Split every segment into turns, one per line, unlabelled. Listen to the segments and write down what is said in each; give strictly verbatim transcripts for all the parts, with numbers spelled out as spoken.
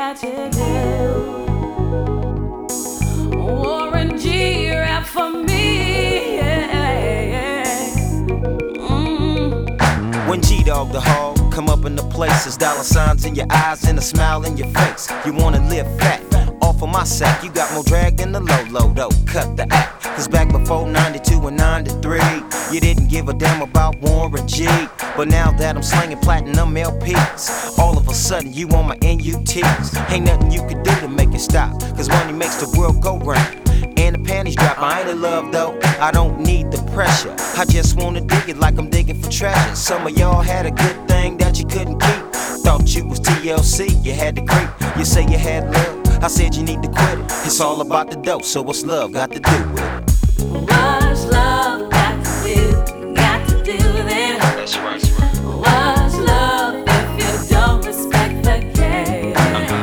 that you do. Warren G, rap for me. Yeah. Mm.
When G-Dog the hog come up in the places, dollar signs in your eyes and a smile in your face. You wanna live fat, off of my sack. You got more drag than the low-low though, cut the act. Cause back before ninety-two and ninety-three, you didn't give a damn about Warren G. But now that I'm slinging platinum L Ps, all of a sudden you on my N U Ts. Ain't nothing you could do to make it stop, cause money makes the world go round. And the panties drop, I ain't in love though, I don't need the pressure. I just wanna dig it like I'm digging for treasure. Some of y'all had a good thing that you couldn't keep. Thought you was T L C, you had to creep. You say you had love, I said you need to quit it. It's all about the dope, so what's love got to do with it?
What's love got to do, got to do then?
That's right.
What's love if you don't respect the game?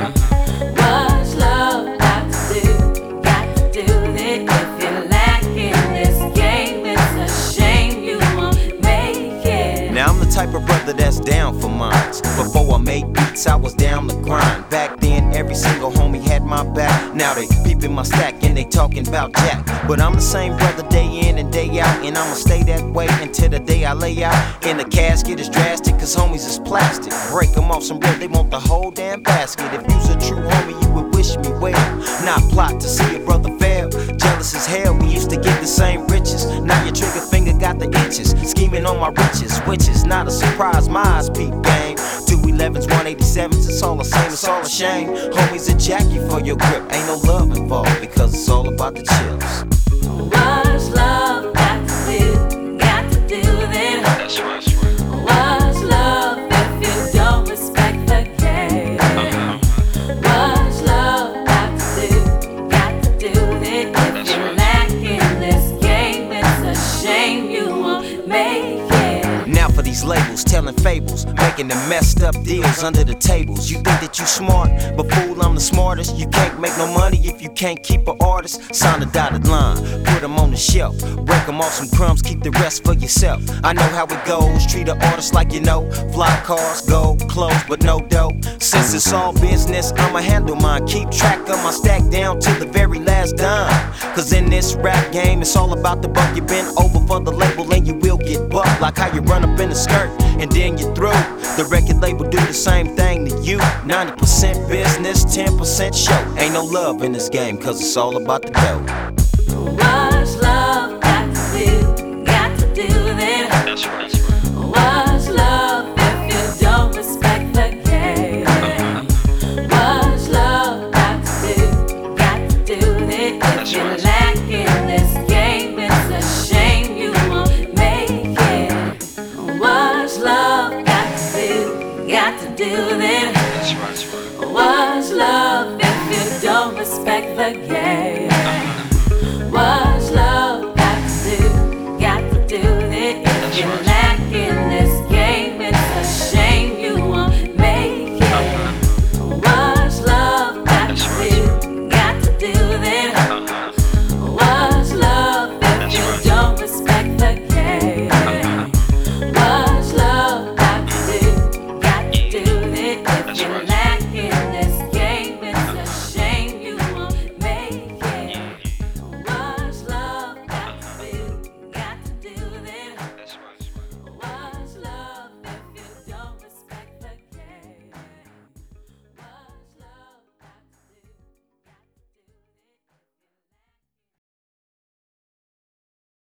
What's love got to do, got to do then? If you lack in this game, it's a shame you won't make it.
Now I'm the type of brother that's down for mines. Before I made beats, I was down the grind. Back then, every single homie had my back. Now they peeping my stack and they talking about Jack. But I'm the same brother day in and day out, and I'ma stay that way until the day I lay out. And the casket is drastic, cause homies is plastic. Break them off some bread, they want the whole damn basket. If you's a true homie, you would wish me well, not plot to see a brother fail. Jealous as hell, we used to get the same riches. Now your trigger finger got the itches, scheming on my riches, which is not a surprise, my eyes peep game. Two elevens, one eighty-sevens, it's all the same, it's all a shame. Homies a jack you for your grip, ain't no love involved, because it's all about the chills.
What's love got to do, got to do then?
That's right.
What's love if you don't respect the game? What's love got to do, got to do then? If you lack in this game, it's a shame you won't make it.
Now for these labels, telling fables, making the messed up deals under the tables. You think that you smart, but fool, I'm the smartest. You can't make no money if you can't keep an artist. Sign a dotted line, put them on the shelf. Break them off some crumbs, keep the rest for yourself. I know how it goes, treat an artist like you know. Fly cars, gold, clothes, but no dough. Since it's all business, I'ma handle mine. Keep track of my stack down to the very last dime. Cause in this rap game, it's all about the buck. You been over for the label and you will get bucked. Like how you run up in a skirt and then you're through. The record label do the same thing to you. ninety percent business, ten percent show. Ain't no love in this game, cause it's all about the dough.